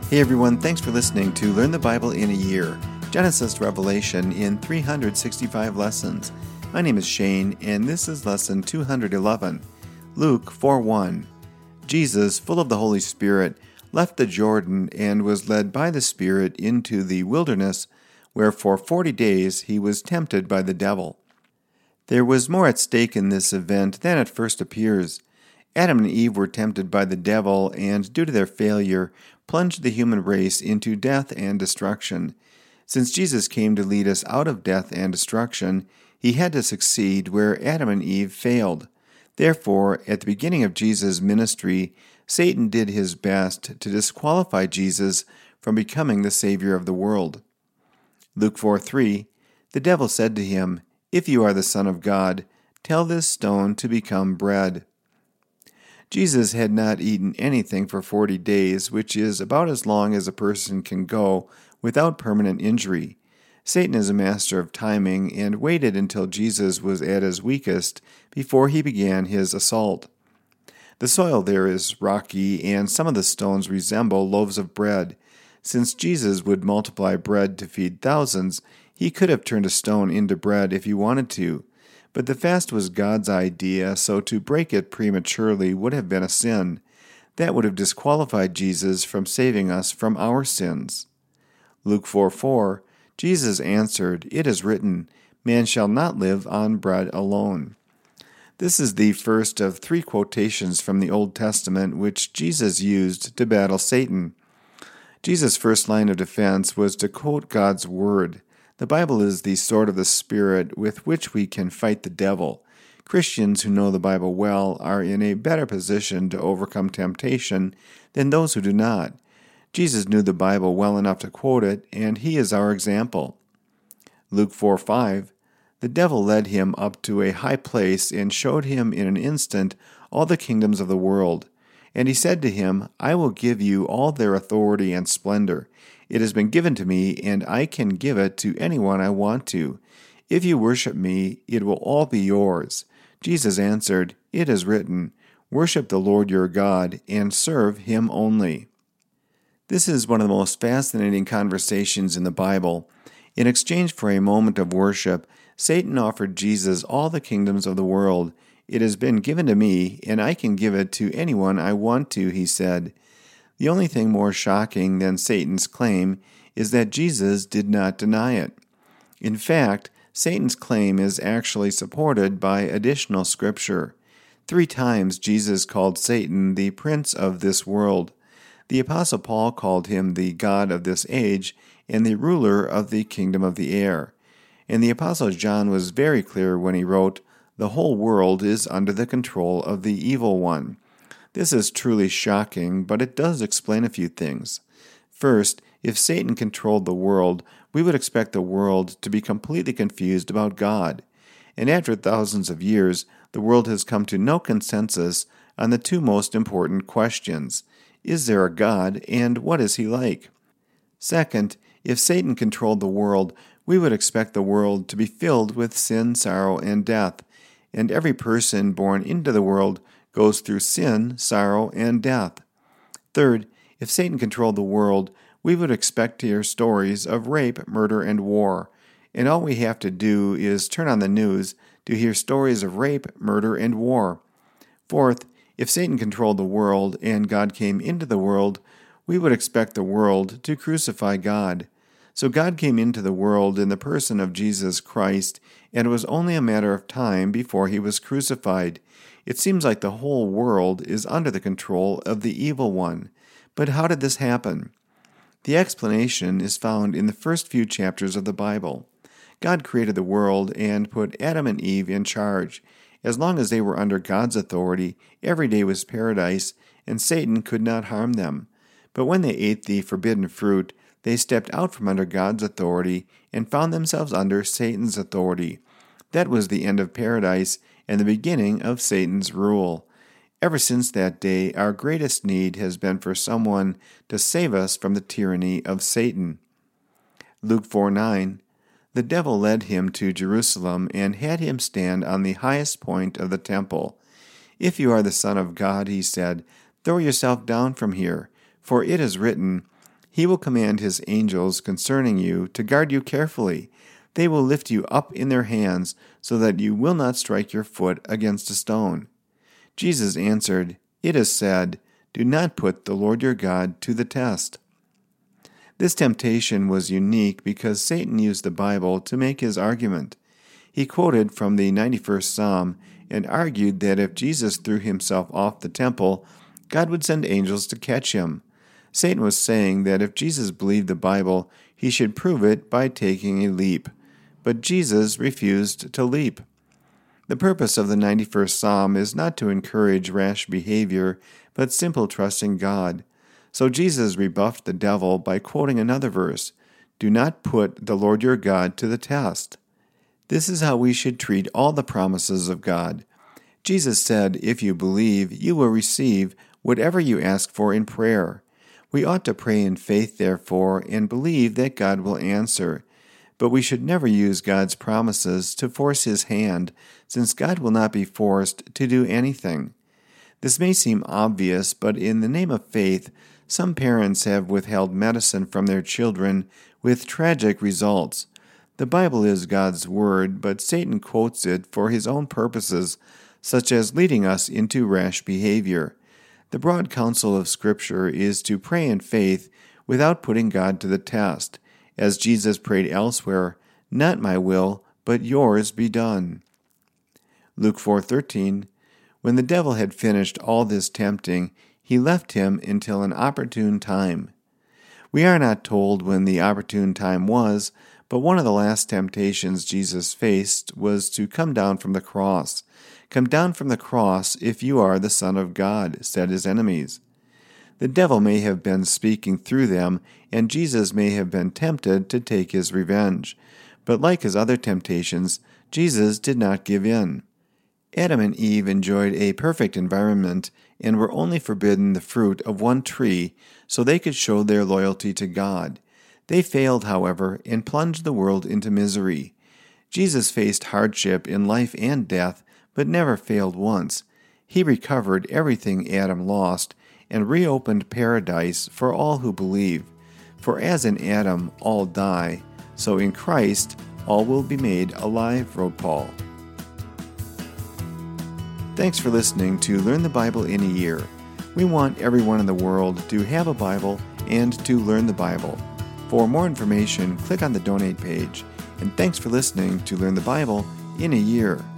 Hey everyone, thanks for listening to Learn the Bible in a Year, Genesis to Revelation in 365 lessons. My name is Shane, and this is lesson 211, Luke 4:1. Jesus, full of the Holy Spirit, left the Jordan and was led by the Spirit into the wilderness, where for 40 days he was tempted by the devil. There was more at stake in this event than at first appears. Adam and Eve were tempted by the devil and, due to their failure, plunged the human race into death and destruction. Since Jesus came to lead us out of death and destruction, he had to succeed where Adam and Eve failed. Therefore, at the beginning of Jesus' ministry, Satan did his best to disqualify Jesus from becoming the Savior of the world. Luke 4:3, the devil said to him, "If you are the Son of God, tell this stone to become bread." Jesus had not eaten anything for 40 days, which is about as long as a person can go without permanent injury. Satan is a master of timing and waited until Jesus was at his weakest before he began his assault. The soil there is rocky, and some of the stones resemble loaves of bread. Since Jesus would multiply bread to feed thousands, he could have turned a stone into bread if he wanted to. But the fast was God's idea, so to break it prematurely would have been a sin. That would have disqualified Jesus from saving us from our sins. Luke 4:4, Jesus answered, "It is written, man shall not live on bread alone." This is the first of 3 quotations from the Old Testament which Jesus used to battle Satan. Jesus' first line of defense was to quote God's Word. The Bible is the sword of the Spirit with which we can fight the devil. Christians who know the Bible well are in a better position to overcome temptation than those who do not. Jesus knew the Bible well enough to quote it, and he is our example. Luke 4:5, the devil led him up to a high place and showed him in an instant all the kingdoms of the world. And he said to him, "I will give you all their authority and splendor. It has been given to me, and I can give it to anyone I want to. If you worship me, it will all be yours." Jesus answered, "It is written, worship the Lord your God, and serve him only." This is one of the most fascinating conversations in the Bible. In exchange for a moment of worship, Satan offered Jesus all the kingdoms of the world. "It has been given to me, and I can give it to anyone I want to," he said. The only thing more shocking than Satan's claim is that Jesus did not deny it. In fact, Satan's claim is actually supported by additional scripture. 3 times Jesus called Satan the prince of this world. The Apostle Paul called him the god of this age and the ruler of the kingdom of the air. And the Apostle John was very clear when he wrote, "The whole world is under the control of the evil one." This is truly shocking, but it does explain a few things. First, if Satan controlled the world, we would expect the world to be completely confused about God. And after thousands of years, the world has come to no consensus on the 2 most important questions. Is there a God, and what is he like? Second, if Satan controlled the world, we would expect the world to be filled with sin, sorrow, and death. And every person born into the world goes through sin, sorrow, and death. Third, if Satan controlled the world, we would expect to hear stories of rape, murder, and war. And all we have to do is turn on the news to hear stories of rape, murder, and war. Fourth, if Satan controlled the world and God came into the world, we would expect the world to crucify God. So God came into the world in the person of Jesus Christ, and it was only a matter of time before he was crucified. It seems like the whole world is under the control of the evil one. But how did this happen? The explanation is found in the first few chapters of the Bible. God created the world and put Adam and Eve in charge. As long as they were under God's authority, every day was paradise, and Satan could not harm them. But when they ate the forbidden fruit, they stepped out from under God's authority and found themselves under Satan's authority. That was the end of paradise and the beginning of Satan's rule. Ever since that day, our greatest need has been for someone to save us from the tyranny of Satan. Luke 4:9, the devil led him to Jerusalem and had him stand on the highest point of the temple. "If you are the Son of God," he said, "throw yourself down from here, for it is written, He will command his angels concerning you to guard you carefully. They will lift you up in their hands so that you will not strike your foot against a stone." Jesus answered, "It is said, 'Do not put the Lord your God to the test.'" This temptation was unique because Satan used the Bible to make his argument. He quoted from the 91st Psalm and argued that if Jesus threw himself off the temple, God would send angels to catch him. Satan was saying that if Jesus believed the Bible, he should prove it by taking a leap. But Jesus refused to leap. The purpose of the 91st Psalm is not to encourage rash behavior, but simple trust in God. So Jesus rebuffed the devil by quoting another verse, "Do not put the Lord your God to the test." This is how we should treat all the promises of God. Jesus said, "If you believe, you will receive whatever you ask for in prayer." We ought to pray in faith, therefore, and believe that God will answer. But we should never use God's promises to force His hand, since God will not be forced to do anything. This may seem obvious, but in the name of faith, some parents have withheld medicine from their children with tragic results. The Bible is God's Word, but Satan quotes it for his own purposes, such as leading us into rash behavior. The broad counsel of Scripture is to pray in faith without putting God to the test, as Jesus prayed elsewhere, "Not my will, but yours be done." Luke 4:13, when the devil had finished all this tempting, he left him until an opportune time. We are not told when the opportune time was, but one of the last temptations Jesus faced was to come down from the cross. "Come down from the cross if you are the Son of God," said his enemies. The devil may have been speaking through them, and Jesus may have been tempted to take his revenge. But like his other temptations, Jesus did not give in. Adam and Eve enjoyed a perfect environment and were only forbidden the fruit of one tree so they could show their loyalty to God. They failed, however, and plunged the world into misery. Jesus faced hardship in life and death, but never failed once. He recovered everything Adam lost and reopened paradise for all who believe. For as in Adam all die, so in Christ all will be made alive, wrote Paul. Thanks for listening to Learn the Bible in a Year. We want everyone in the world to have a Bible and to learn the Bible. For more information, click on the donate page. And thanks for listening to Learn the Bible in a Year.